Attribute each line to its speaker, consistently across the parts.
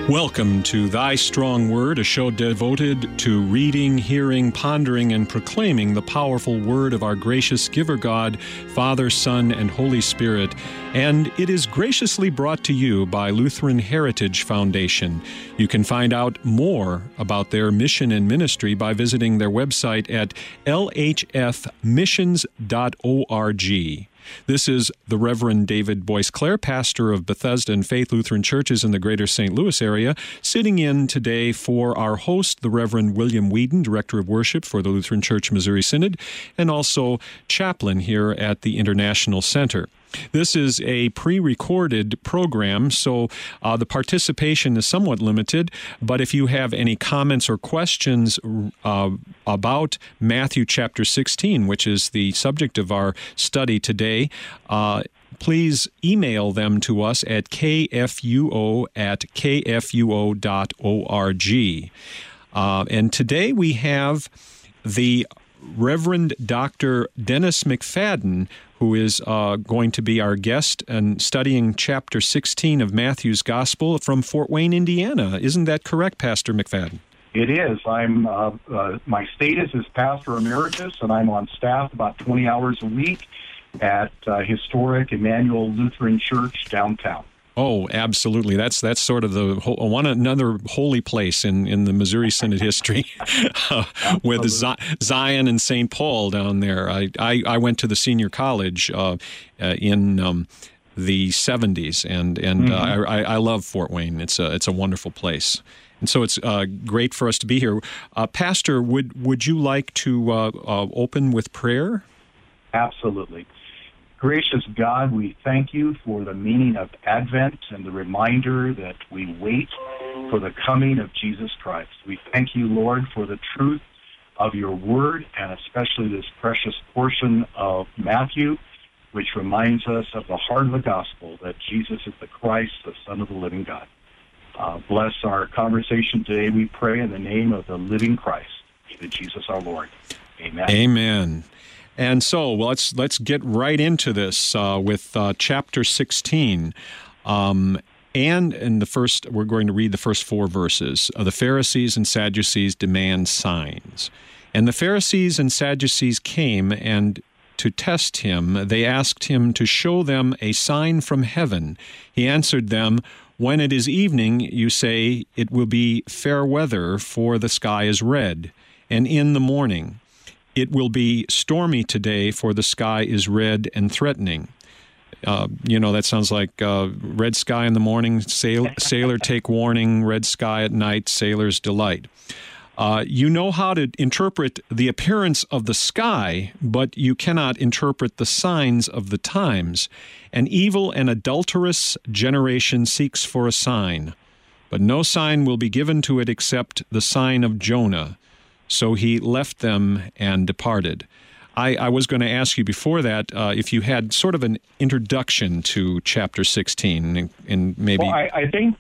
Speaker 1: Welcome to Thy Strong Word, a show devoted to reading, hearing, pondering, and proclaiming the powerful word of our gracious giver God, Father, Son, and Holy Spirit. And it is graciously brought to you by Lutheran Heritage Foundation. You can find out more about their mission and ministry by visiting their website at lhfmissions.org. This is the Reverend David Boyce-Clair, pastor of Bethesda and Faith Lutheran Churches in the greater St. Louis area, sitting in today for our host, the Reverend William Whedon, Director of Worship for the Lutheran Church Missouri Synod, and also chaplain here at the International Center. This is a pre-recorded program, so the participation is somewhat limited, but if you have any comments or questions about Matthew chapter 16, which is the subject of our study today, please email them to us at kfuo@kfuo.org. And today we have the Reverend Dr. Dennis McFadden, who is going to be our guest and studying chapter 16 of Matthew's Gospel from Fort Wayne, Indiana. Isn't that correct, Pastor McFadden?
Speaker 2: It is. I'm my status is Pastor Emeritus, and I'm on staff about 20 hours a week at historic Emmanuel Lutheran Church downtown.
Speaker 1: Oh, absolutely. That's sort of another holy place in the Missouri Synod history with Zion and St. Paul down there. I went to the senior college in the 70s, and I love Fort Wayne. It's a wonderful place. And so it's great for us to be here. Pastor, would you like to open with prayer?
Speaker 2: Absolutely. Gracious God, we thank you for the meaning of Advent and the reminder that we wait for the coming of Jesus Christ. We thank you, Lord, for the truth of your word, and especially this precious portion of Matthew, which reminds us of the heart of the gospel, that Jesus is the Christ, the Son of the living God. Bless our conversation today, we pray, in the name of the living Christ, even Jesus our Lord. Amen.
Speaker 1: Amen. And so let's get right into this with chapter 16. And in the first, we're going to read the first 4 verses. The Pharisees and Sadducees demand signs. And the Pharisees and Sadducees came, and to test him, they asked him to show them a sign from heaven. He answered them, "When it is evening, you say, it will be fair weather, for the sky is red. And in the morning, it will be stormy today, for the sky is red and threatening." That sounds like red sky in the morning, sailor take warning, red sky at night, sailor's delight. You know how to interpret the appearance of the sky, but you cannot interpret the signs of the times. An evil and adulterous generation seeks for a sign, but no sign will be given to it except the sign of Jonah. So he left them and departed. I was going to ask you before that if you had sort of an introduction to chapter 16, and maybe.
Speaker 2: Well, I think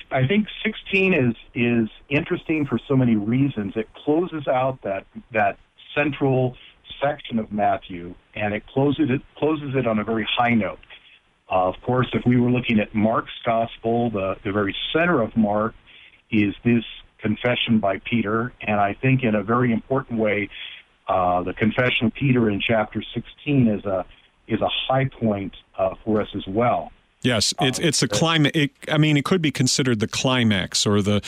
Speaker 2: 16 is interesting for so many reasons. It closes out that central section of Matthew, and it closes it on a very high note. Of course, if we were looking at Mark's gospel, the very center of Mark is this confession by Peter, and I think in a very important way, the confession of Peter in chapter 16 is a high point for us as well.
Speaker 1: Yes, it's a climax. It could be considered the climax, or the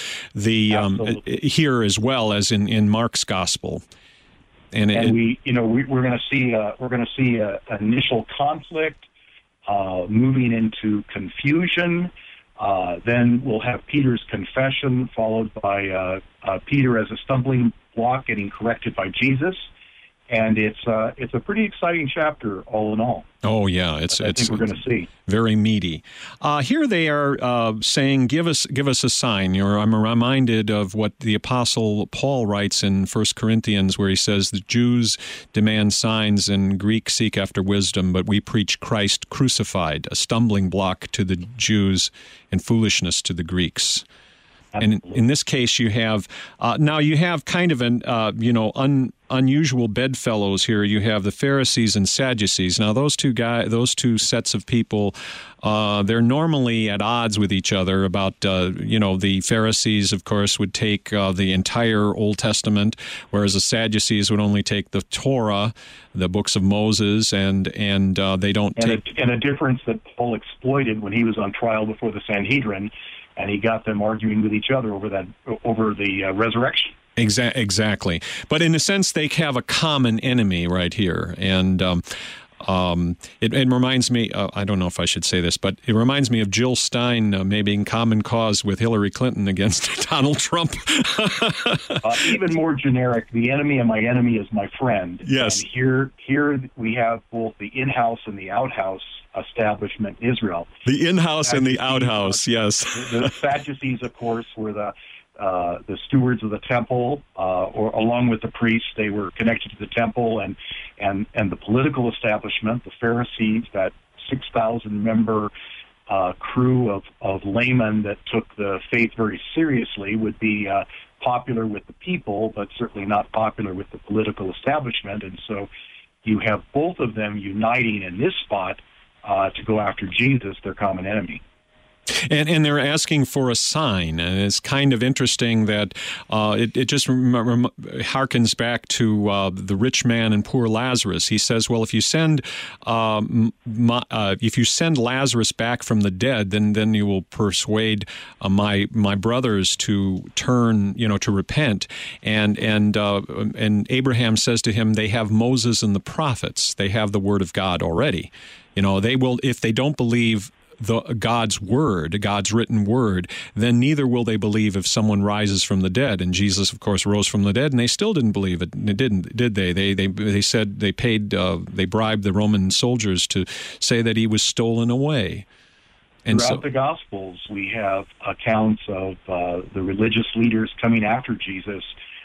Speaker 1: here as well as in Mark's gospel.
Speaker 2: We're going to see an initial conflict moving into confusion. Then we'll have Peter's confession, followed by Peter as a stumbling block getting corrected by Jesus, and it's a pretty exciting chapter all in all.
Speaker 1: Oh yeah, I think
Speaker 2: we're going to see
Speaker 1: very meaty. Here they are saying, "Give us a sign." I'm reminded of what the Apostle Paul writes in 1 Corinthians, where he says, "The Jews demand signs, and Greeks seek after wisdom, but we preach Christ crucified, a stumbling block to the Jews and foolishness to the Greeks." And in this case, you have now you have kind of an unusual bedfellows here. You have the Pharisees and Sadducees. Now, those two sets of people, they're normally at odds with each other. About the Pharisees, of course, would take the entire Old Testament, whereas the Sadducees would only take the Torah, the books of Moses, and they don't take.
Speaker 2: And a difference that Paul exploited when he was on trial before the Sanhedrin. And he got them arguing with each other over the resurrection.
Speaker 1: Exactly. But in a sense, they have a common enemy right here. And it reminds me, I don't know if I should say this, but it reminds me of Jill Stein maybe in common cause with Hillary Clinton against Donald Trump.
Speaker 2: Even more generic, the enemy of my enemy is my friend.
Speaker 1: Yes.
Speaker 2: And here we have both the in-house and the out-house establishment in Israel.
Speaker 1: The in-house and the outhouse, yes.
Speaker 2: The Sadducees, of course, were the stewards of the temple, or along with the priests, they were connected to the temple, and the political establishment, the Pharisees, that 6,000-member crew of laymen that took the faith very seriously, would be popular with the people, but certainly not popular with the political establishment. And so you have both of them uniting in this spot to go after Jesus, their common enemy.
Speaker 1: And they're asking for a sign, and it's kind of interesting that it just harkens back to the rich man and poor Lazarus. He says, "Well, if you send Lazarus back from the dead, then you will persuade my brothers to turn, to repent." And Abraham says to him, "They have Moses and the prophets. They have the word of God already. They will, if they don't believe God's word, God's written word, then neither will they believe if someone rises from the dead." And Jesus, of course, rose from the dead, and they still didn't believe it. Did they? They said they bribed the Roman soldiers to say that he was stolen away. And
Speaker 2: throughout the Gospels, we have accounts of the religious leaders coming after Jesus,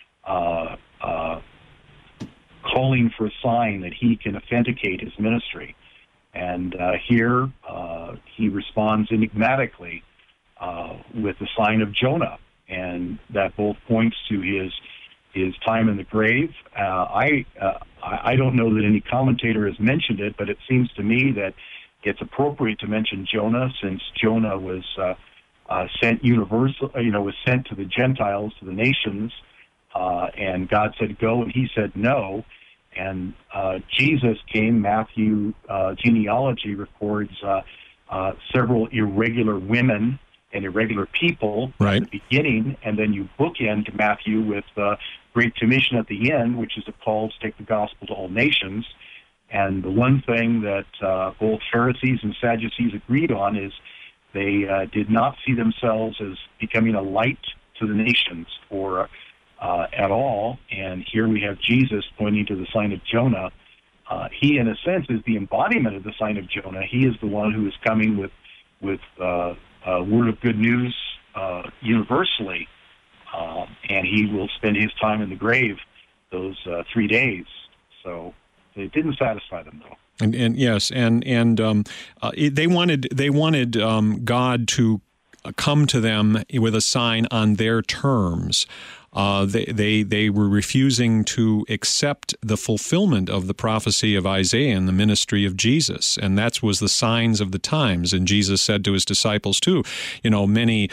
Speaker 2: calling for a sign that he can authenticate his ministry. And here he responds enigmatically with the sign of Jonah, and that both points to his time in the grave. I don't know that any commentator has mentioned it, but it seems to me that it's appropriate to mention Jonah, since Jonah was sent was sent to the Gentiles, to the nations, and God said go, and he said no. And Jesus came. Matthew genealogy records several irregular women and irregular people
Speaker 1: right
Speaker 2: at the beginning, and then you bookend Matthew with the Great Commission at the end, which is a call to take the gospel to all nations. And the one thing that both Pharisees and Sadducees agreed on is they did not see themselves as becoming a light to the nations or at all. And here we have Jesus pointing to the sign of Jonah. He, in a sense, is the embodiment of the sign of Jonah. He is the one who is coming with a word of good news universally, and he will spend his time in the grave those 3 days. So it didn't satisfy them, though.
Speaker 1: And yes, and they wanted God to come to them with a sign on their terms. They were refusing to accept the fulfillment of the prophecy of Isaiah and the ministry of Jesus, and that was the signs of the times. And Jesus said to his disciples too, many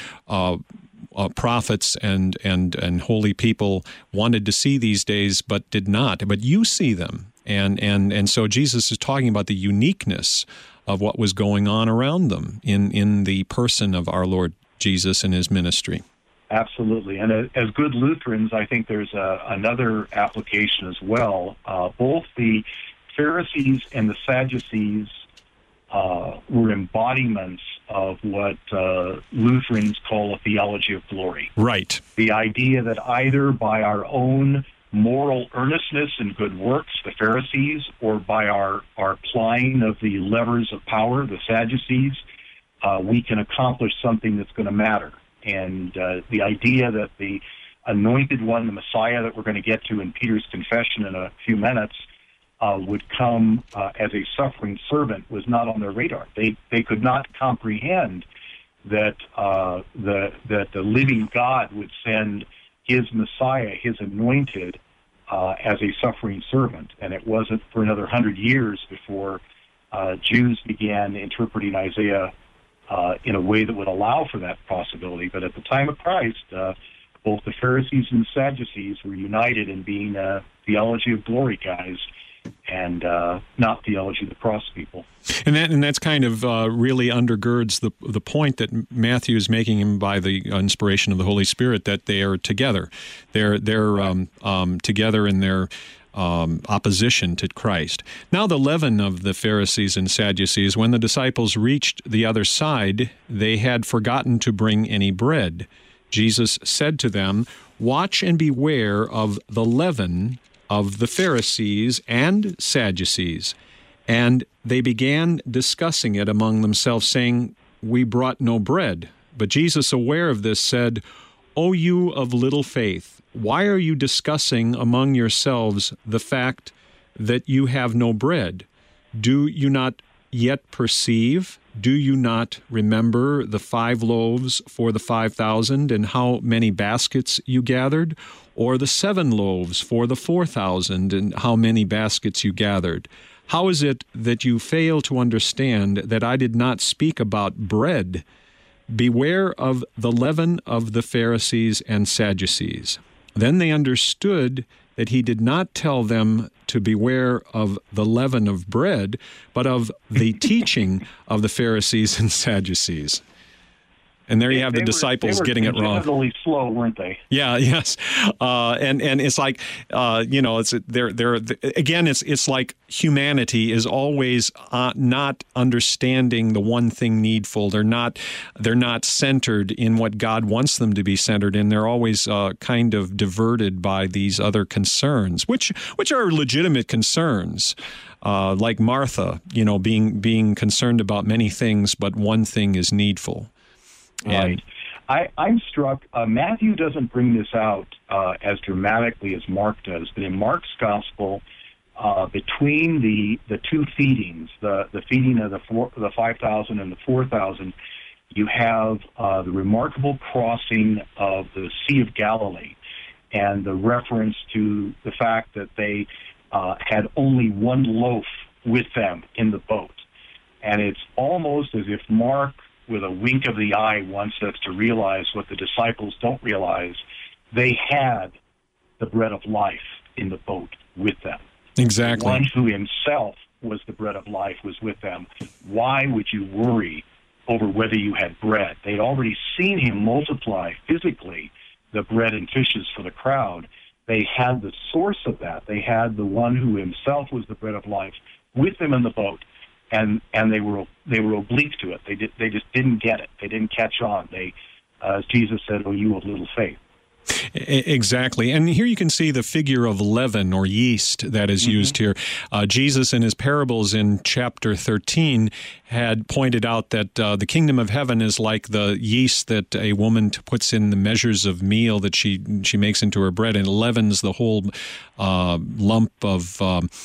Speaker 1: prophets and holy people wanted to see these days, but did not. But you see them, and so Jesus is talking about the uniqueness of what was going on around them in the person of our Lord Jesus and his ministry.
Speaker 2: Absolutely. And as good Lutherans, I think there's another application as well. Both the Pharisees and the Sadducees were embodiments of what Lutherans call a theology of glory.
Speaker 1: Right.
Speaker 2: The idea that either by our own moral earnestness and good works, the Pharisees, or by our applying of the levers of power, the Sadducees, we can accomplish something that's going to matter. And the idea that the anointed one, the Messiah that we're going to get to in Peter's confession in a few minutes, would come as a suffering servant was not on their radar. They could not comprehend that the living God would send his Messiah, his anointed, as a suffering servant. And it wasn't for another 100 years before Jews began interpreting Isaiah in a way that would allow for that possibility. But at the time of Christ, both the Pharisees and the Sadducees were united in being theology of glory guys, and not theology of the cross people.
Speaker 1: And that's kind of really undergirds the point that Matthew is making by the inspiration of the Holy Spirit, that they are together. They're together in their opposition to Christ. Now the leaven of the Pharisees and Sadducees, when the disciples reached the other side, they had forgotten to bring any bread. Jesus said to them, "Watch and beware of the leaven of the Pharisees and Sadducees." And they began discussing it among themselves, saying, "We brought no bread." But Jesus, aware of this, said, "O you of little faith, why are you discussing among yourselves the fact that you have no bread? Do you not yet perceive? Do you not remember the 5 loaves for the 5,000 and how many baskets you gathered? Or the 7 loaves for the 4,000 and how many baskets you gathered? How is it that you fail to understand that I did not speak about bread? Beware of the leaven of the Pharisees and Sadducees." Then they understood that he did not tell them to beware of the leaven of bread, but of the teaching of the Pharisees and Sadducees. And there you have the disciples getting it wrong.
Speaker 2: They were slow, weren't they?
Speaker 1: Yeah, yes, and it's like it's like humanity is always not understanding the one thing needful. They're not centered in what God wants them to be centered in. They're always kind of diverted by these other concerns, which are legitimate concerns. Like Martha, being concerned about many things, but one thing is needful.
Speaker 2: Right. I'm struck. Matthew doesn't bring this out as dramatically as Mark does, but in Mark's gospel, between the two feedings, the feeding of the 5,000 and the 4,000, you have the remarkable crossing of the Sea of Galilee, and the reference to the fact that they had only one loaf with them in the boat. And it's almost as if Mark, with a wink of the eye, wants us to realize what the disciples don't realize. They had the bread of life in the boat with them.
Speaker 1: Exactly.
Speaker 2: The one who himself was the bread of life was with them. Why would you worry over whether you had bread? They'd already seen him multiply physically the bread and fishes for the crowd. They had the source of that. They had the one who himself was the bread of life with them in the boat. And they were oblique to it. They just didn't get it. They didn't catch on. As Jesus said, "Oh, you of little faith."
Speaker 1: Exactly. And here you can see the figure of leaven or yeast that is used here. Jesus in his parables in chapter 13 had pointed out that the kingdom of heaven is like the yeast that a woman puts in the measures of meal that she makes into her bread, and leavens the whole lump of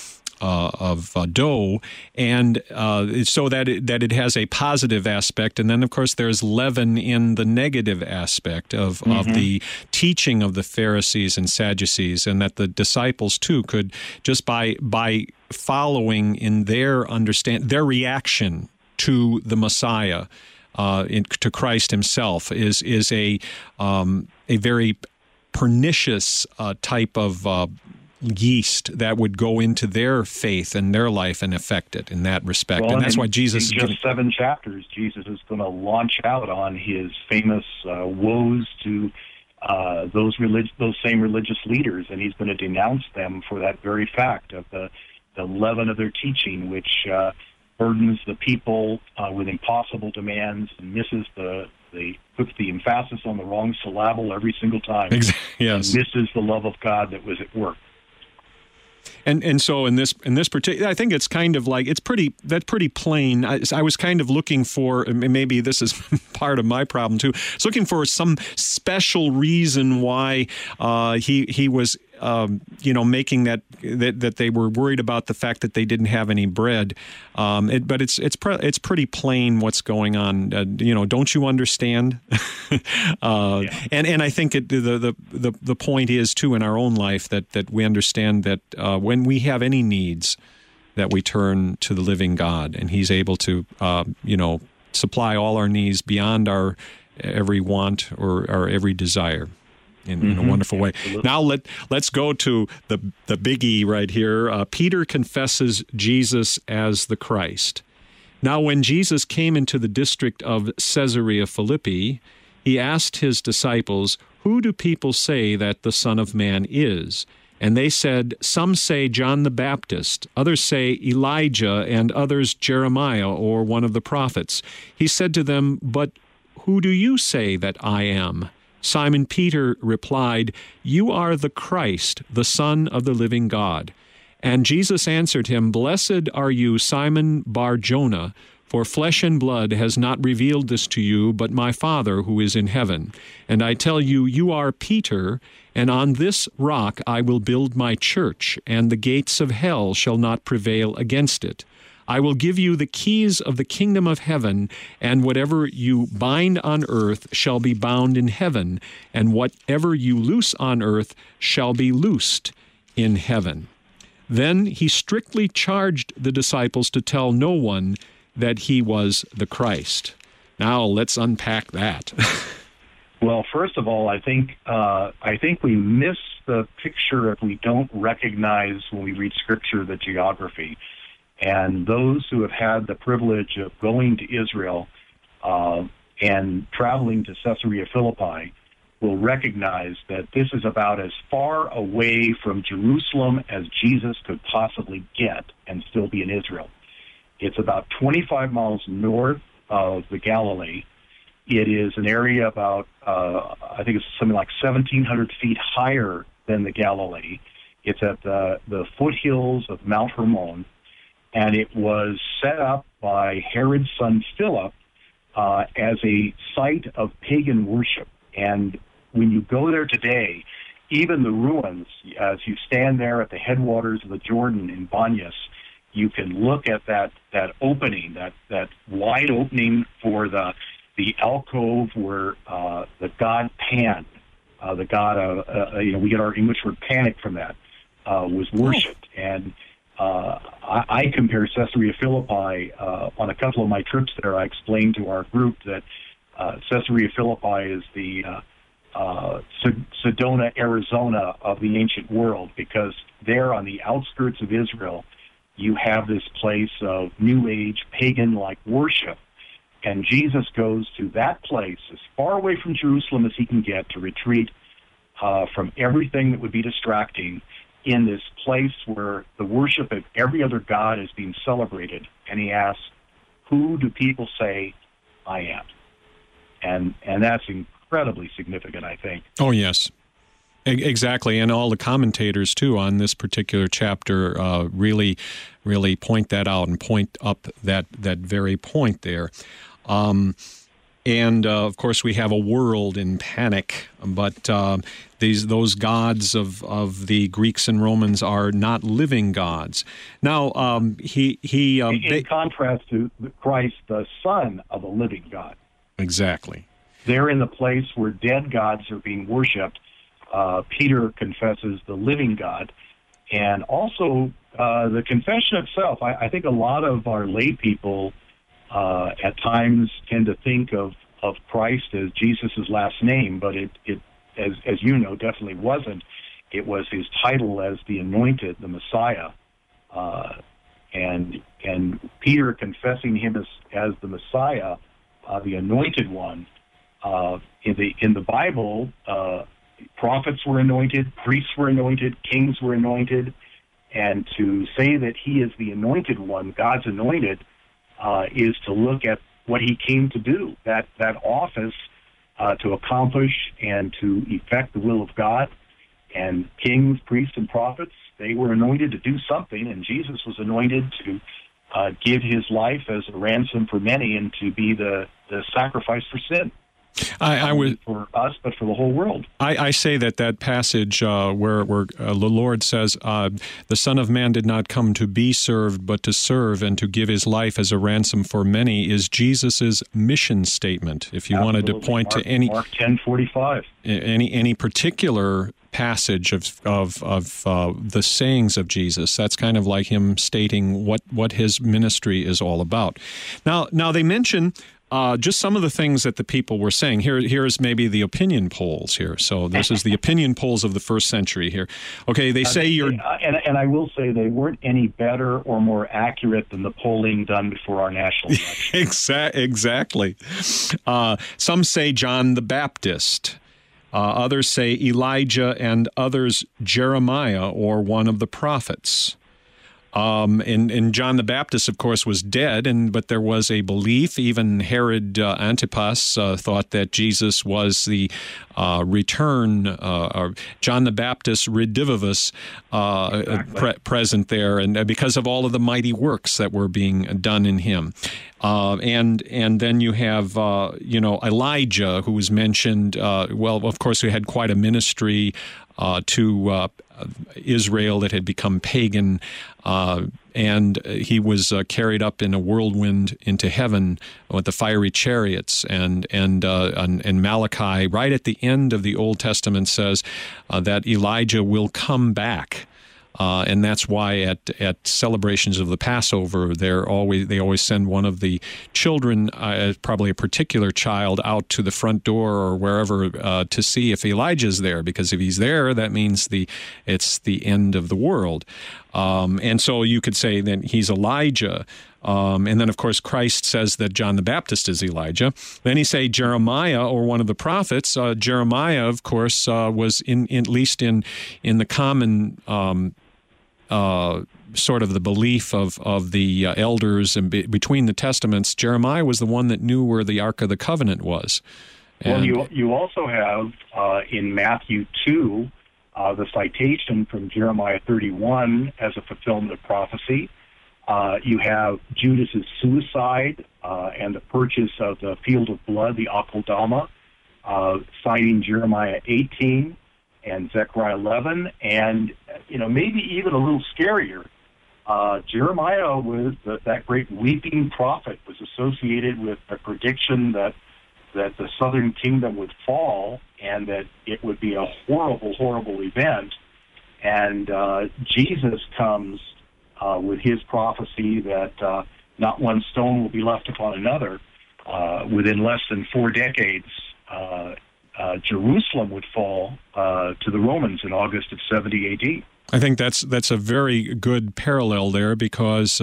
Speaker 1: dough, and so that it has a positive aspect. And then, of course, there's leaven in the negative aspect of the teaching of the Pharisees and Sadducees, and that the disciples, too, could, just by following in their reaction to the Messiah, to Christ himself, is a very pernicious type of yeast that would go into their faith and their life and affect it in that respect.
Speaker 2: Well,
Speaker 1: and that's why Jesus...
Speaker 2: In just 7 chapters, Jesus is going to launch out on his famous woes to those same religious leaders, and he's going to denounce them for that very fact of the leaven of their teaching, which burdens the people with impossible demands and puts the emphasis on the wrong syllable every single time.
Speaker 1: Yes.
Speaker 2: And misses the love of God that was at work.
Speaker 1: And so in this particular, I think it's kind of like that's pretty plain. I was kind of looking for, maybe this is part of my problem too. I was looking for some special reason why he was making that they were worried about the fact that they didn't have any bread. But it's pretty plain what's going on. Don't you understand? And I think the point is too in our own life that we understand that when we have any needs, that we turn to the living God, and He's able to supply all our needs beyond our every want or our every desire. In a wonderful way. Absolutely. Now let's go to the biggie right here. Peter confesses Jesus as the Christ. Now, when Jesus came into the district of Caesarea Philippi, he asked his disciples, "Who do people say that the Son of Man is?" And they said, "Some say John the Baptist, others say Elijah, and others Jeremiah or one of the prophets." He said to them, "But who do you say that I am?" Simon Peter replied, "You are the Christ, the Son of the living God." And Jesus answered him, "Blessed are you, Simon Bar-Jonah, for flesh and blood has not revealed this to you, but my Father who is in heaven. And I tell you, you are Peter, and on this rock I will build my church, and the gates of hell shall not prevail against it. I will give you the keys of the kingdom of heaven, and whatever you bind on earth shall be bound in heaven, and whatever you loose on earth shall be loosed in heaven." Then he strictly charged the disciples to tell no one that he was the Christ. Now let's unpack that.
Speaker 2: Well, first of all, I think we miss the picture if we don't recognize when we read Scripture the geography. And those who have had the privilege of going to Israel and traveling to Caesarea Philippi will recognize that this is about as far away from Jerusalem as Jesus could possibly get and still be in Israel. It's about 25 miles north of the Galilee. It is an area about, I think it's something like 1,700 feet higher than the Galilee. It's at the foothills of Mount Hermon. And it was set up by Herod's son Philip as a site of pagan worship. And when you go there today, even the ruins, as you stand there at the headwaters of the Jordan in Banyas, you can look at that opening, that wide opening for the alcove where the god Pan, the god of, we get our English word panic from that, was worshipped. And I compare Caesarea Philippi on a couple of my trips there. I explained to our group that Caesarea Philippi is the Sedona, Arizona of the ancient world, because there on the outskirts of Israel, you have this place of New Age, pagan-like worship. And Jesus goes to that place, as far away from Jerusalem as he can get, to retreat from everything that would be distracting, in this place where the worship of every other god is being celebrated. And he asks, "Who do people say I am?" And that's incredibly significant, I think.
Speaker 1: Oh, yes. Exactly. And all the commentators, too, on this particular chapter really point that out and point up that very point there. And, of course, we have a world in panic, but those gods of the Greeks and Romans are not living gods. Now,
Speaker 2: in contrast to Christ, the Son of a living God.
Speaker 1: Exactly.
Speaker 2: They're in the place where dead gods are being worshipped. Peter confesses the living God. And also, the confession itself, I think a lot of our lay people at times tend to think of Christ as Jesus' last name, but it as you know, definitely wasn't. It was his title as the Anointed, the Messiah, and Peter confessing him as the Messiah, the Anointed One. In the Bible, prophets were anointed, priests were anointed, kings were anointed, and to say that he is the Anointed One, God's anointed, is to look at what he came to do, that office to accomplish and to effect the will of God. And kings, priests, and prophets, they were anointed to do something, and Jesus was anointed to give his life as a ransom for many and to be the sacrifice for sin.
Speaker 1: I would
Speaker 2: for us, but for the whole world.
Speaker 1: I say that passage where the Lord says, "The Son of Man did not come to be served, but to serve and to give his life as a ransom for many," is Jesus's mission statement. If you
Speaker 2: Absolutely.
Speaker 1: wanted to point to any
Speaker 2: Mark 10:45,
Speaker 1: any particular passage of the sayings of Jesus, that's kind of like him stating what his ministry is all about. Now they mention just some of the things that the people were saying. Here's maybe the opinion polls here. So this is the opinion polls of the first century here. Okay, they say you're...
Speaker 2: And I will say they weren't any better or more accurate than the polling done before our national election.
Speaker 1: Exactly. Some say John the Baptist. Others say Elijah, and others Jeremiah or one of the prophets. And John the Baptist, of course, was dead, but there was a belief. Even Herod Antipas thought that Jesus was the return, John the Baptist redivivus, present there, and because of all of the mighty works that were being done in him. And then you have Elijah, who was mentioned. Well, of course, we had quite a ministry to Israel that had become pagan, and he was carried up in a whirlwind into heaven with the fiery chariots. And Malachi, right at the end of the Old Testament, says that Elijah will come back. And that's why at celebrations of the Passover, they always send one of the children, probably a particular child, out to the front door or wherever to see if Elijah's there, because if he's there, that means it's the end of the world. And so you could say that he's Elijah. And then, of course, Christ says that John the Baptist is Elijah. Then he say Jeremiah or one of the prophets. Jeremiah, of course, was at least in the common sort of the belief of the elders and between the testaments. Jeremiah was the one that knew where the Ark of the Covenant was.
Speaker 2: And you also have in Matthew 2 the citation from Jeremiah 31 as a fulfillment of prophecy. You have Judas's suicide and the purchase of the field of blood, the Akeldama, citing Jeremiah 18 and Zechariah 11, and maybe even a little scarier. Jeremiah was that great weeping prophet, was associated with a prediction that the southern kingdom would fall and that it would be a horrible, horrible event. And Jesus comes with his prophecy that not one stone will be left upon another. Within less than 4 decades, Jerusalem would fall to the Romans in August of 70 A.D.
Speaker 1: I think that's a very good parallel there, because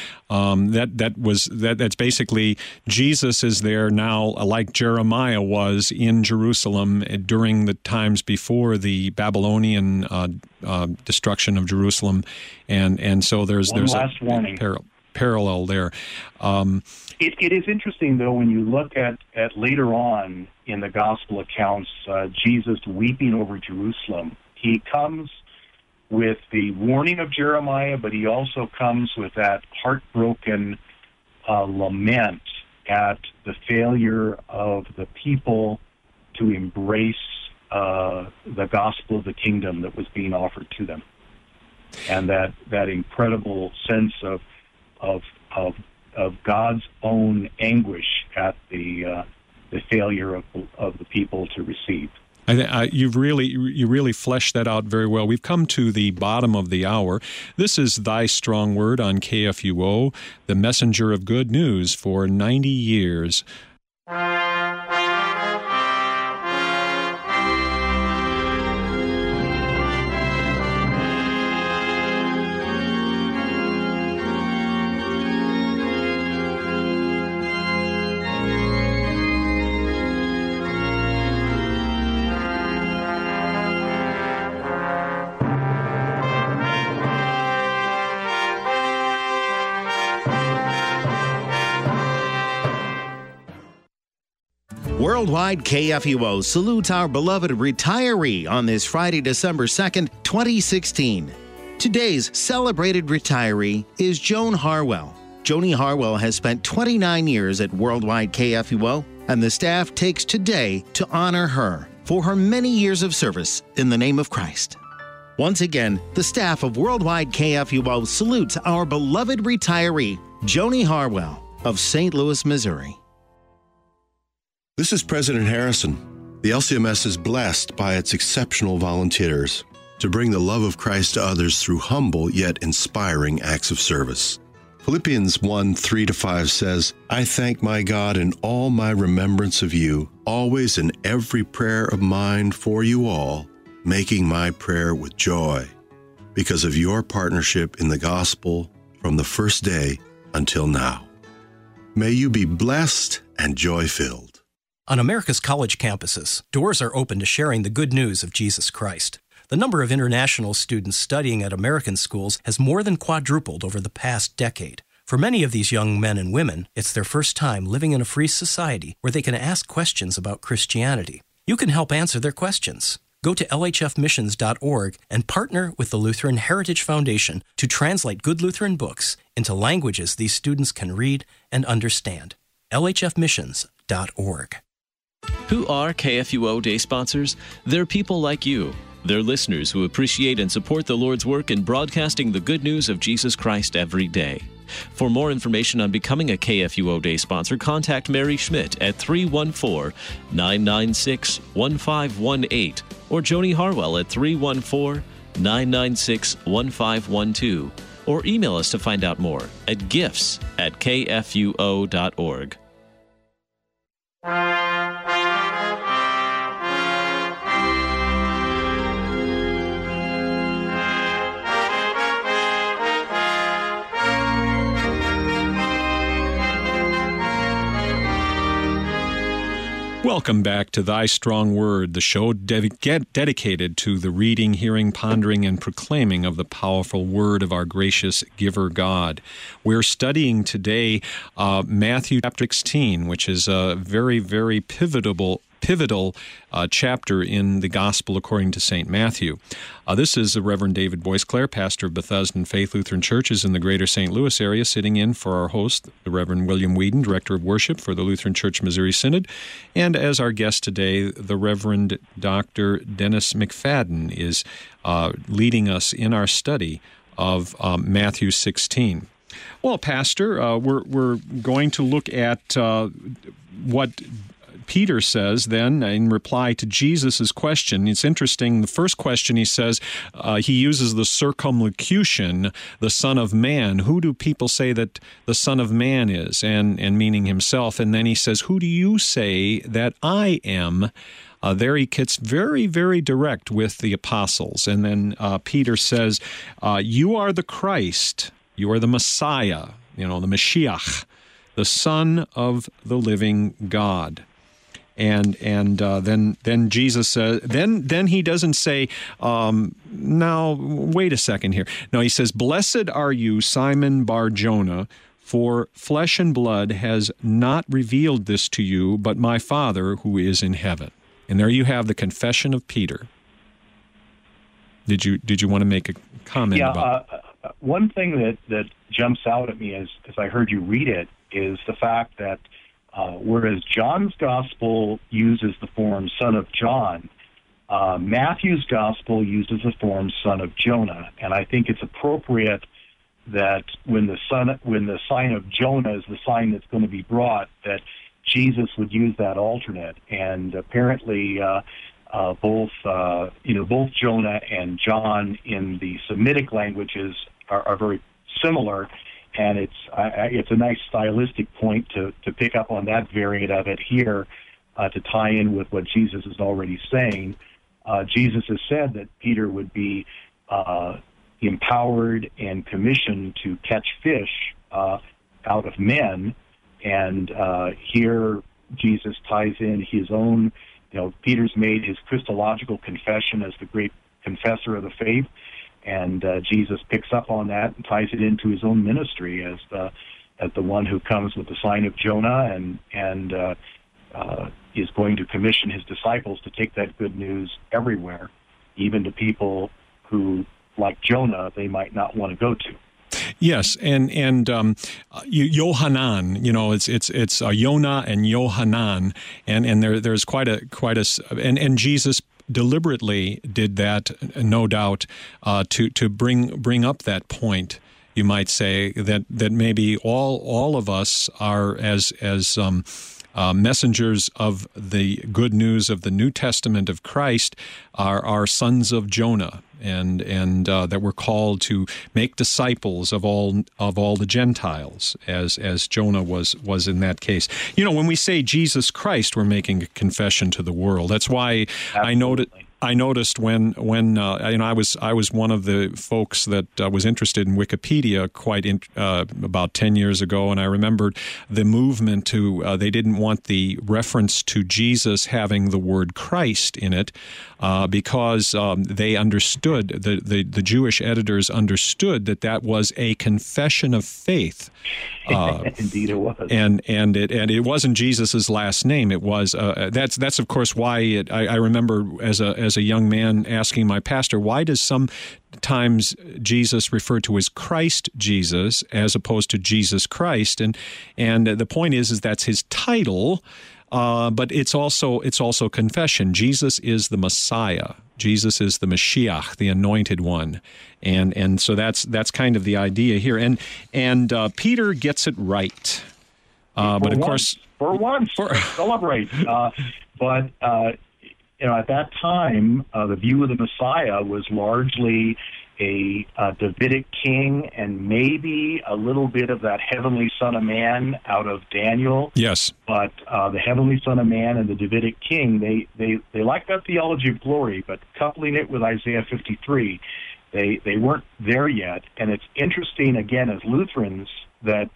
Speaker 1: that's basically Jesus is there now, like Jeremiah was in Jerusalem during the times before the Babylonian destruction of Jerusalem, and so there's
Speaker 2: a
Speaker 1: parallel there.
Speaker 2: It is interesting, though, when you look at later on in the gospel accounts, Jesus weeping over Jerusalem. He comes with the warning of Jeremiah, but he also comes with that heartbroken lament at the failure of the people to embrace the gospel of the kingdom that was being offered to them, and that incredible sense of God's own anguish at the failure of the people to receive.
Speaker 1: You really fleshed that out very well. We've come to the bottom of the hour. This is Thy Strong Word on KFUO, the messenger of good news for 90 years.
Speaker 3: Worldwide KFUO salutes our beloved retiree on this Friday, December 2nd, 2016. Today's celebrated retiree is Joan Harwell. Joni Harwell has spent 29 years at Worldwide KFUO, and the staff takes today to honor her for her many years of service in the name of Christ. Once again, the staff of Worldwide KFUO salutes our beloved retiree, Joni Harwell of St. Louis, Missouri.
Speaker 4: This is President Harrison. The LCMS is blessed by its exceptional volunteers to bring the love of Christ to others through humble yet inspiring acts of service. Philippians 1:3-5 says, I thank my God in all my remembrance of you, always in every prayer of mine for you all, making my prayer with joy, because of your partnership in the gospel from the first day until now. May you be blessed and joy-filled.
Speaker 5: On America's college campuses, doors are open to sharing the good news of Jesus Christ. The number of international students studying at American schools has more than quadrupled over the past decade. For many of these young men and women, it's their first time living in a free society where they can ask questions about Christianity. You can help answer their questions. Go to lhfmissions.org and partner with the Lutheran Heritage Foundation to translate good Lutheran books into languages these students can read and understand. lhfmissions.org.
Speaker 6: Who are KFUO Day sponsors? They're people like you. They're listeners who appreciate and support the Lord's work in broadcasting the good news of Jesus Christ every day. For more information on becoming a KFUO Day sponsor, contact Mary Schmidt at 314-996-1518 or Joni Harwell at 314-996-1512 or email us to find out more at gifts@kfuo.org.
Speaker 1: Welcome back to Thy Strong Word, the show dedicated to the reading, hearing, pondering, and proclaiming of the powerful Word of our gracious giver God. We're studying today Matthew chapter 16, which is a very, very pivotal chapter in the Gospel according to St. Matthew. This is the Reverend David Boisclair, pastor of Bethesda and Faith Lutheran Churches in the greater St. Louis area, sitting in for our host, the Reverend William Whedon, Director of Worship for the Lutheran Church Missouri Synod. And as our guest today, the Reverend Dr. Dennis McFadden is leading us in our study of Matthew 16. Well, Pastor, we're going to look at what Peter says then in reply to Jesus' question. It's interesting. The first question he says, he uses the circumlocution, the Son of Man. Who do people say that the Son of Man is? And meaning himself. And then he says, who do you say that I am? There he gets very, very direct with the apostles. And then Peter says, you are the Christ. You are the Messiah, the Mashiach, the Son of the living God. And then Jesus says, then he doesn't say, now, wait a second here. No, he says, blessed are you, Simon Bar-Jonah, for flesh and blood has not revealed this to you, but my Father who is in heaven. And there you have the confession of Peter. Did you want to make a comment about it?
Speaker 2: One thing that jumps out at me as I heard you read it is the fact that whereas John's gospel uses the form Son of John, Matthew's gospel uses the form Son of Jonah, and I think it's appropriate that when the sign of Jonah is the sign that's going to be brought, that Jesus would use that alternate. And apparently, both Jonah and John in the Semitic languages are very similar. And it's a nice stylistic point to pick up on that variant of it here to tie in with what Jesus is already saying. Jesus has said that Peter would be empowered and commissioned to catch fish out of men. And here Jesus ties in his own, Peter's made his Christological confession as the great confessor of the faith. And Jesus picks up on that and ties it into his own ministry as the one who comes with the sign of Jonah and is going to commission his disciples to take that good news everywhere, even to people who, like Jonah, they might not want to go to.
Speaker 1: Yes, and Yohanan, it's Yonah and Yohanan, and there's quite a and Jesus deliberately did that, no doubt, to bring up that point. You might say that maybe all of us are as messengers of the good news of the New Testament of Christ are sons of Jonah, and that we're called to make disciples of all the Gentiles, as Jonah was in that case. When we say Jesus Christ, we're making a confession to the world. That's why I noticed when I was one of the folks that was interested in Wikipedia about 10 years ago, and I remembered the movement to they didn't want the reference to Jesus having the word Christ in it because they understood, the Jewish editors understood that was a confession of faith.
Speaker 2: Indeed, it was,
Speaker 1: and it wasn't Jesus's last name. It was that's of course why I remember as a young man asking my pastor, why does sometimes Jesus refer to as Christ Jesus as opposed to Jesus Christ? And the point is that's his title, but it's also confession. Jesus is the Messiah. Jesus is the Mashiach, the Anointed One, and so that's kind of the idea here. And Peter gets it right, but of course,
Speaker 2: for once, celebrate. But at that time, the view of the Messiah was largely a Davidic king, and maybe a little bit of that heavenly Son of Man out of Daniel.
Speaker 1: Yes.
Speaker 2: But the heavenly Son of Man and the Davidic king, they like that theology of glory, but coupling it with Isaiah 53, they weren't there yet. And it's interesting, again, as Lutherans, that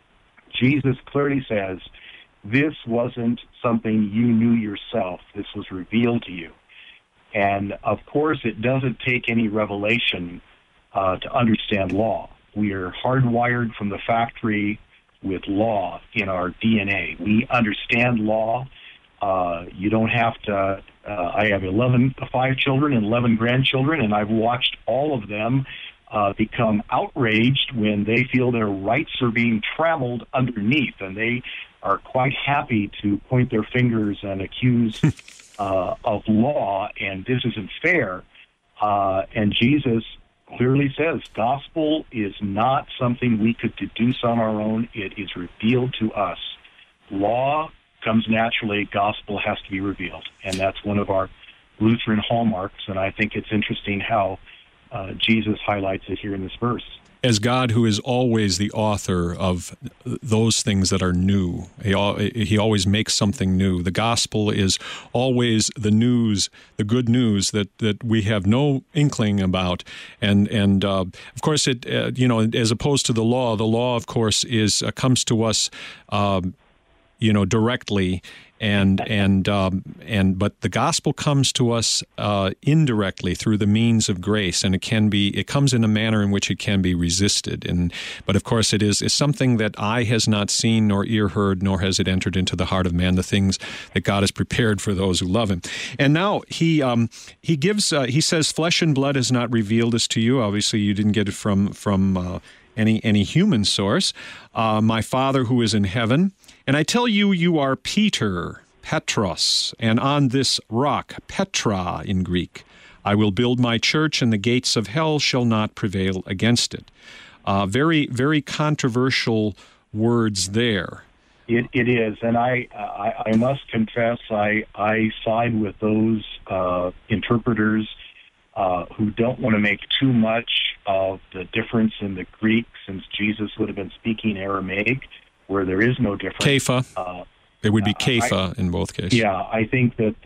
Speaker 2: Jesus clearly says, this wasn't something you knew yourself. This was revealed to you. And, of course, it doesn't take any revelation to understand law. We are hardwired from the factory with law in our DNA. We understand law. You don't have to... I have 5 children and 11 grandchildren, and I've watched all of them become outraged when they feel their rights are being trammeled underneath, and they are quite happy to point their fingers and accuse of law, and this isn't fair. And Jesus clearly says, gospel is not something we could deduce on our own. It is revealed to us. Law comes naturally. Gospel has to be revealed. And that's one of our Lutheran hallmarks, and I think it's interesting how Jesus highlights it here in this verse.
Speaker 1: As God, who is always the author of those things that are new, he always makes something new. The gospel is always the news, the good news that we have no inkling about. And of course, it as opposed to the law, of course, comes to us, directly. But the gospel comes to us indirectly through the means of grace, and it comes in a manner in which it can be resisted. But of course, it is something that eye has not seen, nor ear heard, nor has it entered into the heart of man, the things that God has prepared for those who love Him. And now he says, "Flesh and blood has not revealed this to you." Obviously, you didn't get it from any human source. My Father who is in heaven. And I tell you, you are Peter, Petros, and on this rock, Petra in Greek, I will build my church, and the gates of hell shall not prevail against it. Very, very controversial words there.
Speaker 2: It is, and I must confess, I side with those interpreters who don't want to make too much of the difference in the Greek, since Jesus would have been speaking Aramaic, where there is no difference.
Speaker 1: Kepha. It would be Kepha in both cases. Yeah,
Speaker 2: I think that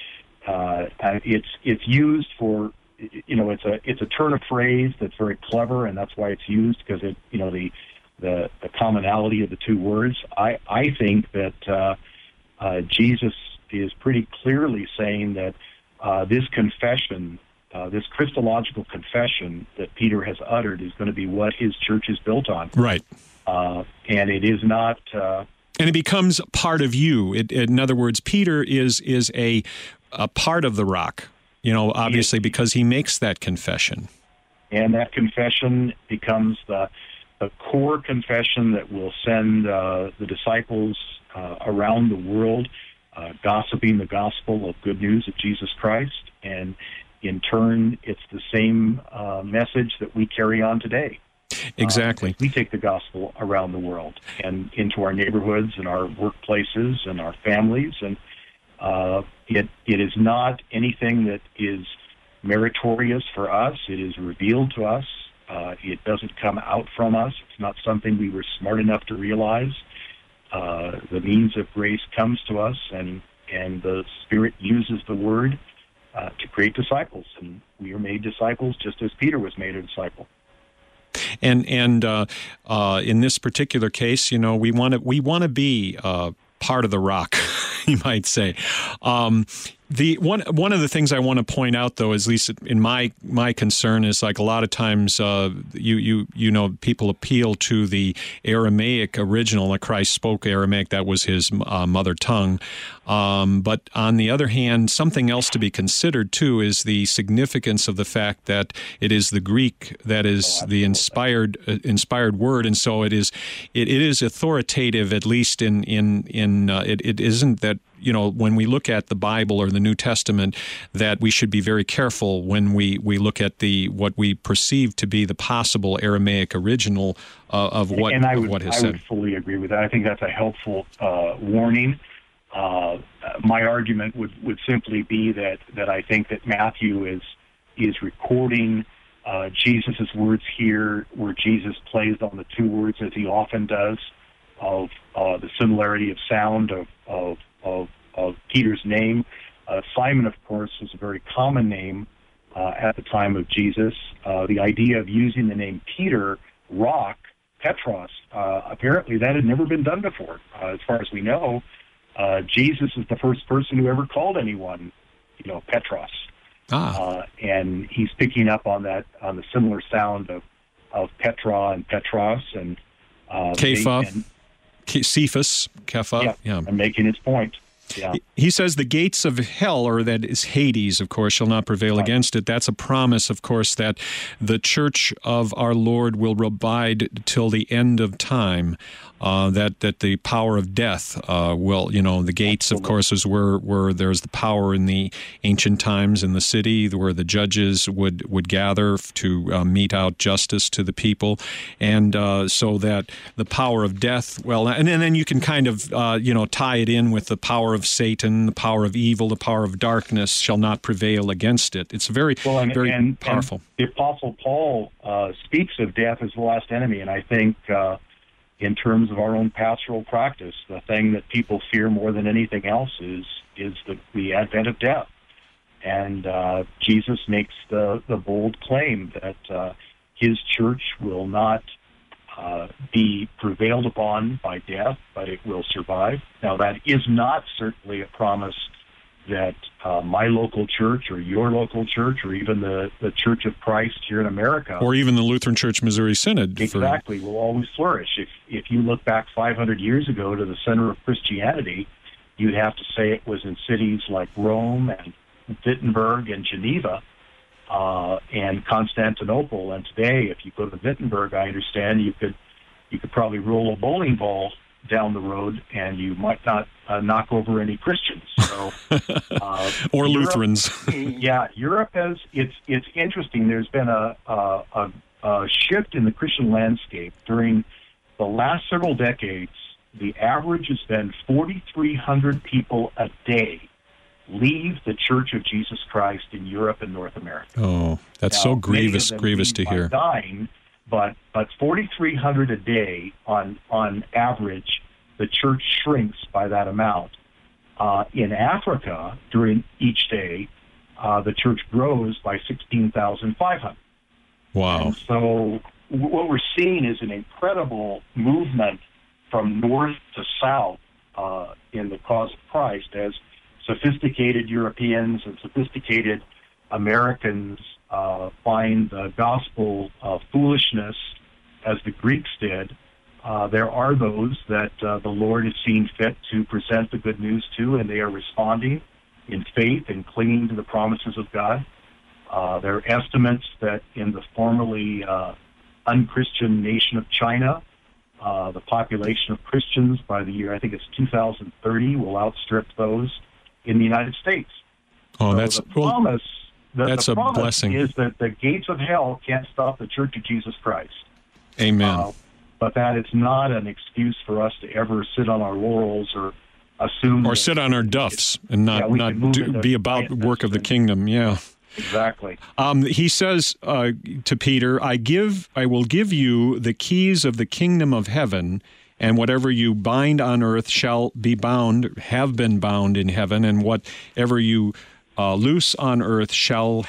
Speaker 2: it's used for, it's a turn of phrase that's very clever, and that's why it's used, because the commonality of the two words. I think that Jesus is pretty clearly saying that this confession, this Christological confession that Peter has uttered, is going to be what his church is built on.
Speaker 1: Right.
Speaker 2: And it is not...
Speaker 1: and it becomes part of you. In other words, Peter is a part of the rock, obviously, because he makes that confession.
Speaker 2: And that confession becomes the a core confession that will send the disciples around the world gossiping the gospel of good news of Jesus Christ. And in turn, it's the same message that we carry on today.
Speaker 1: Exactly.
Speaker 2: We take the gospel around the world and into our neighborhoods and our workplaces and our families. And it is not anything that is meritorious for us. It is revealed to us. It doesn't come out from us. It's not something we were smart enough to realize. The means of grace comes to us, and the Spirit uses the Word to create disciples. And we are made disciples just as Peter was made a disciple. And
Speaker 1: in this particular case, we want to be part of the rock, you might say. One of the things I want to point out, though, is, at least in my concern, is like a lot of times people appeal to the Aramaic original. Like Christ spoke Aramaic; that was his mother tongue. But on the other hand, something else to be considered too is the significance of the fact that it is the Greek that is the inspired word, and so it is authoritative, at least in it isn't that. When we look at the Bible or the New Testament, that we should be very careful when we look at what we perceive to be the possible Aramaic original of what is said.
Speaker 2: I would fully agree with that. I think that's a helpful warning. My argument would simply be that I think that Matthew is recording Jesus' words here, where Jesus plays on the two words, as he often does, of the similarity of sound of Peter's name. Simon, of course, was a very common name at the time of Jesus. The idea of using the name Peter, rock, Petros, apparently that had never been done before. As far as we know, Jesus is the first person who ever called anyone, Petros. And he's picking up on the similar sound of Petra and Petros and
Speaker 1: Kepha, Cephas, Kepha.
Speaker 2: Yeah, and making his point. Yeah.
Speaker 1: He says the gates of hell, or that is Hades, of course, shall not prevail against it. That's a promise, of course, that the church of our Lord will abide till the end of time, that the power of death will, the gates, of course, is where there's the power in the ancient times in the city, where the judges would gather to mete out justice to the people. And so that the power of death, and then you can kind of, tie it in with the power of Satan, the power of evil, the power of darkness shall not prevail against it. It's very powerful.
Speaker 2: And the Apostle Paul speaks of death as the last enemy, and I think in terms of our own pastoral practice, the thing that people fear more than anything else is the advent of death. And Jesus makes the bold claim that his church will not be prevailed upon by death, but it will survive. Now, that is not certainly a promise that my local church or your local church or even the Church of Christ here in America,
Speaker 1: or even the Lutheran Church Missouri Synod,
Speaker 2: will always flourish. If you look back 500 years ago to the center of Christianity, you'd have to say it was in cities like Rome and Wittenberg and Geneva, and Constantinople. And today, if you go to Wittenberg, I understand you could probably roll a bowling ball down the road and you might not knock over any Christians. So,
Speaker 1: or Europe, Lutherans.
Speaker 2: Yeah, Europe has. It's interesting. There's been a shift in the Christian landscape during the last several decades. The average has been 4,300 people a day leave the Church of Jesus Christ in Europe and North America.
Speaker 1: Oh, that's now, so grievous to hear.
Speaker 2: Dying, but 4,300 a day on average, the church shrinks by that amount. In Africa, during each day, the church grows by 16,500.
Speaker 1: Wow!
Speaker 2: And so what we're seeing is an incredible movement from north to south in the cause of Christ, as sophisticated Europeans and sophisticated Americans find the gospel foolishness, as the Greeks did. There are those that the Lord has seen fit to present the good news to, and they are responding in faith and clinging to the promises of God. There are estimates that in the formerly unchristian nation of China. The population of Christians by the year, I think it's 2030, will outstrip those in the United States.
Speaker 1: Oh,
Speaker 2: so
Speaker 1: that's
Speaker 2: the promise.
Speaker 1: That's
Speaker 2: the
Speaker 1: a
Speaker 2: promise
Speaker 1: blessing.
Speaker 2: Is that the gates of hell can't stop the Church of Jesus Christ.
Speaker 1: Amen.
Speaker 2: But that it's not an excuse for us to ever sit on our laurels or assume
Speaker 1: or sit on our duffs and not be about work of the kingdom. Yeah.
Speaker 2: Exactly.
Speaker 1: He says to Peter, I will give you the keys of the kingdom of heaven, and whatever you bind on earth shall be bound, have been bound in heaven, and whatever you loose on earth shall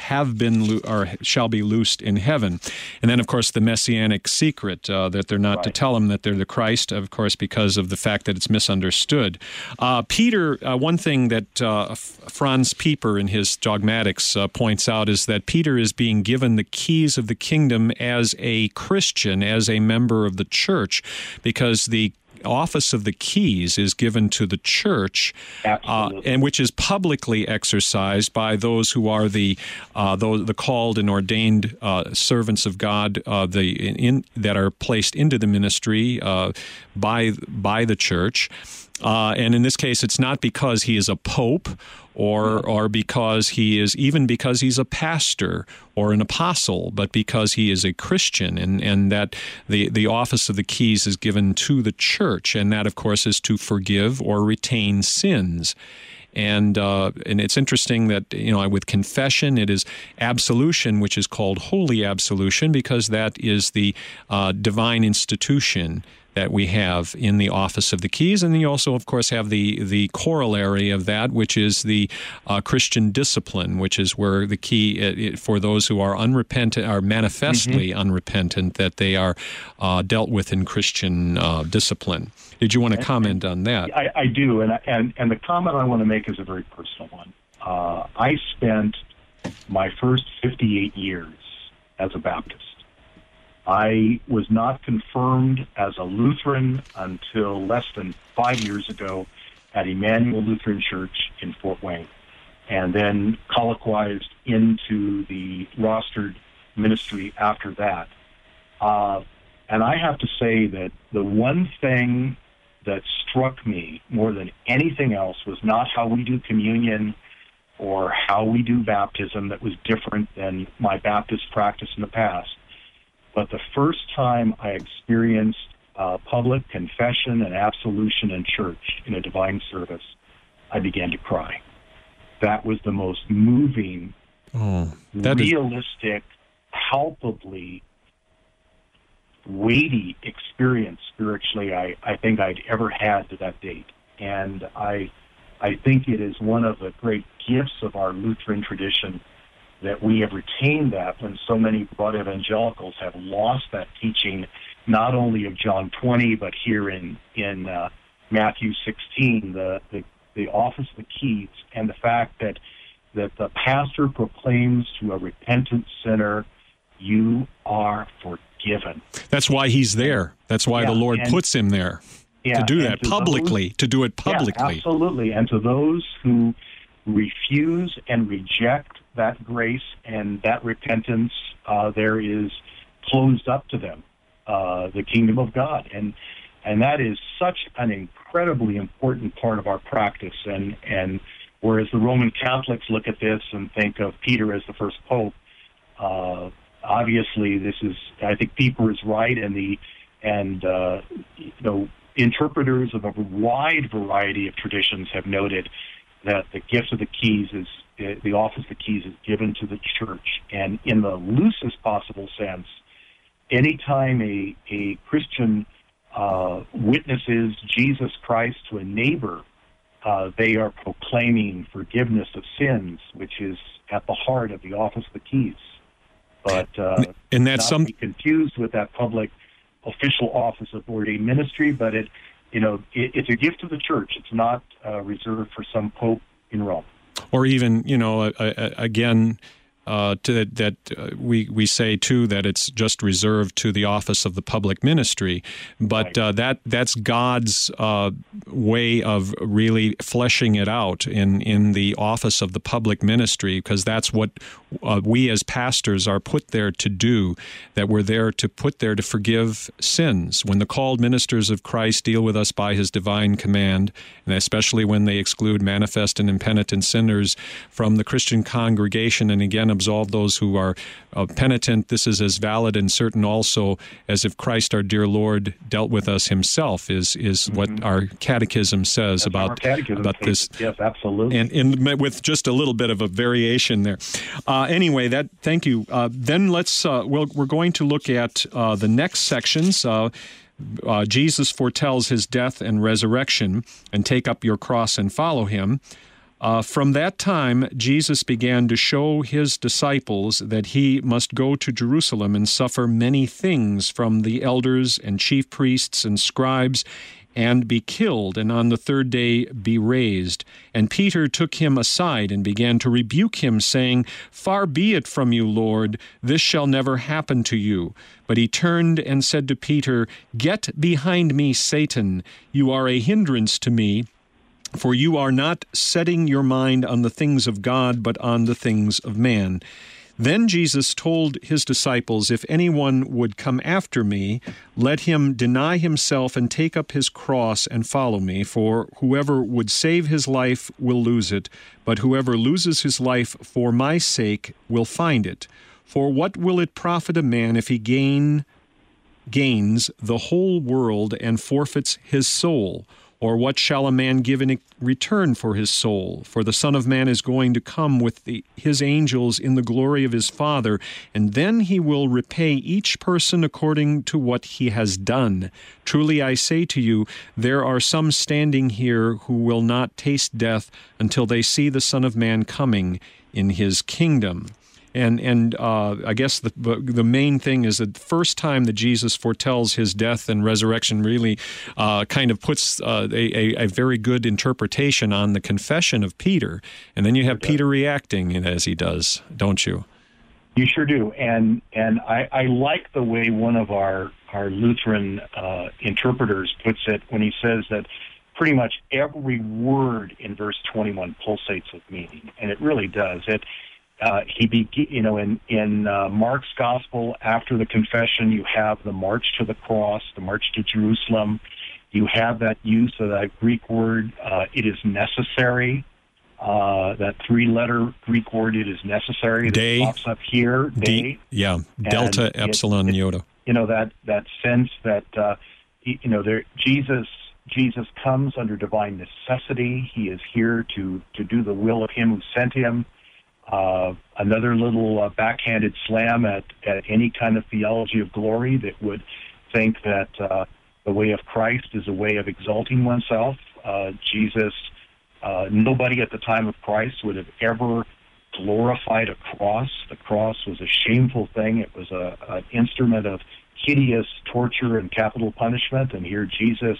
Speaker 1: be loosed in heaven. And then, of course, the messianic secret that they're not to tell him that they're the Christ, of course, because of the fact that it's misunderstood. Peter, one thing that Franz Pieper in his Dogmatics points out is that Peter is being given the keys of the kingdom as a Christian, as a member of the church, because the office of the keys is given to the church, and which is publicly exercised by those who are the called and ordained servants of God, that are placed into the ministry by the church. And in this case, it's not because he is a pope or because he's a pastor or an apostle, but because he is a Christian, and that the office of the keys is given to the church, and that, of course, is to forgive or retain sins. And it's interesting that, with confession, it is absolution, which is called holy absolution, because that is the divine institution that we have in the office of the keys. And then you also, of course, have the corollary of that, which is the Christian discipline, which is where the key for those who are unrepentant, are manifestly unrepentant, that they are dealt with in Christian discipline. Did you want to comment on that?
Speaker 2: I do, and the comment I want to make is a very personal one. I spent my first 58 years as a Baptist. I was not confirmed as a Lutheran until less than 5 years ago at Emmanuel Lutheran Church in Fort Wayne, and then colloquized into the rostered ministry after that. And I have to say that the one thing that struck me more than anything else was not how we do communion or how we do baptism that was different than my Baptist practice in the past. But the first time I experienced public confession and absolution in church in a divine service, I began to cry. That was the most moving, realistic, palpably weighty experience spiritually I think I'd ever had to that date. And I think it is one of the great gifts of our Lutheran tradition that we have retained that when so many broad evangelicals have lost that teaching, not only of John 20, but here in Matthew 16, the office of the keys, and the fact that the pastor proclaims to a repentant sinner, you are forgiven.
Speaker 1: That's why he's there. That's why the Lord puts him there, to do that publicly, to do it publicly.
Speaker 2: Yeah, absolutely. And to those who refuse and reject that grace and that repentance, there is closed up to them the kingdom of God, and that is such an incredibly important part of our practice. And whereas the Roman Catholics look at this and think of Peter as the first pope, obviously this is, I think Pieper is right, and interpreters of a wide variety of traditions have noted that the gift of the keys is, the office of the keys is given to the church. And in the loosest possible sense, anytime a Christian witnesses Jesus Christ to a neighbor, they are proclaiming forgiveness of sins, which is at the heart of the office of the keys. But
Speaker 1: and that's
Speaker 2: not be confused with that public official office of ordained ministry, but it's a gift of the church. It's not reserved for some pope in Rome.
Speaker 1: Or even, again, we say too that it's just reserved to the office of the public ministry, but that's God's way of really fleshing it out in the office of the public ministry, because that's what we as pastors are put there to do. That we're there to put there to forgive sins. When the called ministers of Christ deal with us by His divine command, and especially when they exclude manifest and impenitent sinners from the Christian congregation, and again absolve those who are penitent, this is as valid and certain also as if Christ our dear Lord dealt with us Himself, is what our catechism says about this.
Speaker 2: Yes, absolutely.
Speaker 1: And with just a little bit of a variation there. Anyway, thank you. Then we're going to look at the next sections. Jesus foretells His death and resurrection, and take up your cross and follow Him. From that time, Jesus began to show His disciples that He must go to Jerusalem and suffer many things from the elders and chief priests and scribes, and be killed, and on the third day be raised. And Peter took Him aside and began to rebuke Him, saying, Far be it from you, Lord, this shall never happen to you. But He turned and said to Peter, Get behind me, Satan, you are a hindrance to me, for you are not setting your mind on the things of God, but on the things of man. Then Jesus told His disciples, If anyone would come after me, let him deny himself and take up his cross and follow me. For whoever would save his life will lose it, but whoever loses his life for my sake will find it. For what will it profit a man if he gains the whole world and forfeits his soul? Or what shall a man give in return for his soul? For the Son of Man is going to come with His angels in the glory of His Father, and then He will repay each person according to what he has done. Truly I say to you, there are some standing here who will not taste death until they see the Son of Man coming in His kingdom. And I guess the main thing is that the first time that Jesus foretells His death and resurrection really kind of puts a very good interpretation on the confession of Peter. And then you have Peter reacting as he does, don't you?
Speaker 2: You sure do. And I like the way one of our Lutheran interpreters puts it when he says that pretty much every word in verse 21 pulsates with meaning, and it really does. In Mark's Gospel, after the confession, you have the march to the cross, the march to Jerusalem. You have that use of that Greek word, it is necessary, that three-letter Greek word, it is necessary, that pops up here, day.
Speaker 1: Delta, epsilon, iota.
Speaker 2: That sense that, Jesus comes under divine necessity. He is here to do the will of Him who sent Him. Another little backhanded slam at any kind of theology of glory that would think that the way of Christ is a way of exalting oneself. Jesus, nobody at the time of Christ would have ever glorified a cross. The cross was a shameful thing. It was an instrument of hideous torture and capital punishment. And here Jesus,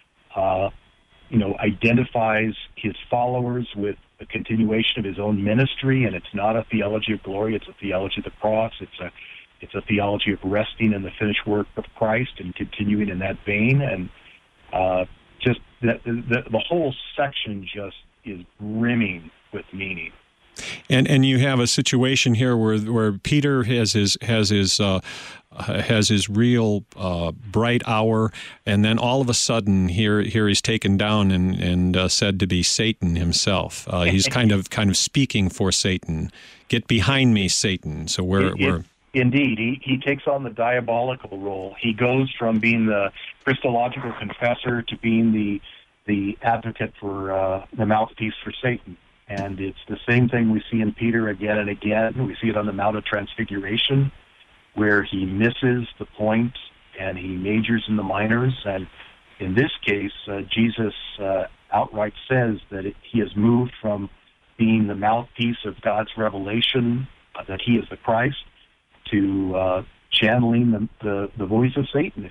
Speaker 2: identifies His followers with a continuation of His own ministry, and it's not a theology of glory, it's a theology of the cross, it's a theology of resting in the finished work of Christ and continuing in that vein, and just the whole section just is brimming with meaning.
Speaker 1: And you have a situation here where Peter has his real bright hour, and then all of a sudden here he's taken down and said to be Satan himself. He's kind of speaking for Satan. Get behind me, Satan. So we're
Speaker 2: indeed he takes on the diabolical role. He goes from being the Christological confessor to being the advocate for the mouthpiece for Satan. And it's the same thing we see in Peter again and again. We see it on the Mount of Transfiguration, where he misses the point and he majors in the minors. And in this case, Jesus outright says that he has moved from being the mouthpiece of God's revelation, that He is the Christ, to channeling the voice of Satan.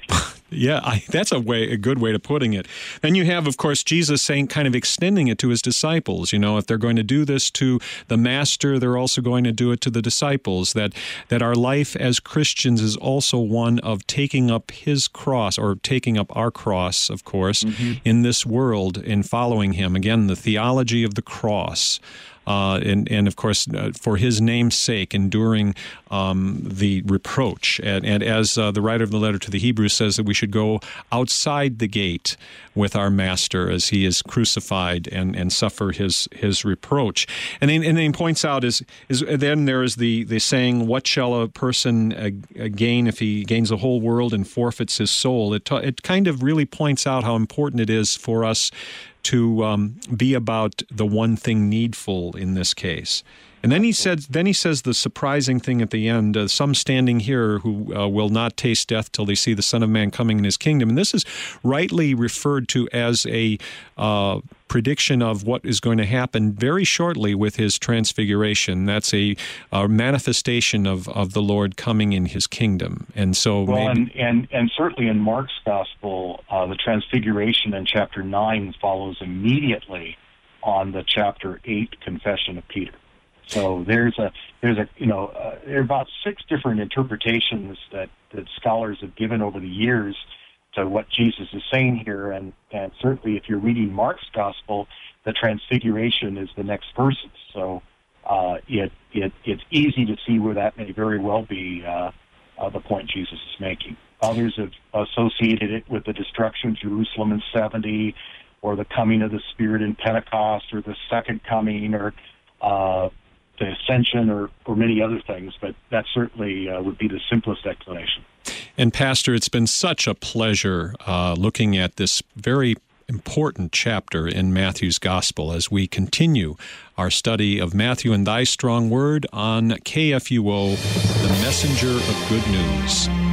Speaker 1: Yeah, that's a good way of putting it. And you have, of course, Jesus saying, kind of extending it to his disciples. If they're going to do this to the Master, they're also going to do it to the disciples. That our life as Christians is also one of taking up his cross, or taking up our cross, of course, in this world, in following him. Again, the theology of the cross. And of course, for his name's sake, enduring the reproach. And as the writer of the letter to the Hebrews says, that we should go outside the gate with our Master as he is crucified and suffer his reproach. And then he points out is then there is the saying, what shall a person gain if he gains the whole world and forfeits his soul? It kind of really points out how important it is for us to be about the one thing needful in this case. And then he says the surprising thing at the end, some standing here who will not taste death till they see the Son of Man coming in his kingdom. And this is rightly referred to as a prediction of what is going to happen very shortly with his transfiguration. That's a manifestation of the Lord coming in his kingdom. And so
Speaker 2: and certainly in Mark's gospel, the transfiguration in chapter 9 follows immediately on the chapter 8 confession of Peter. So there are about 6 different interpretations that scholars have given over the years to what Jesus is saying here, and certainly if you're reading Mark's gospel, the transfiguration is the next verses. So it's easy to see where that may very well be the point Jesus is making. Others have associated it with the destruction of Jerusalem in 70, or the coming of the Spirit in Pentecost, or the second coming, or the ascension, or many other things, but that certainly would be the simplest explanation.
Speaker 1: And Pastor, it's been such a pleasure looking at this very important chapter in Matthew's Gospel as we continue our study of Matthew and Thy Strong Word on KFUO, the Messenger of Good News.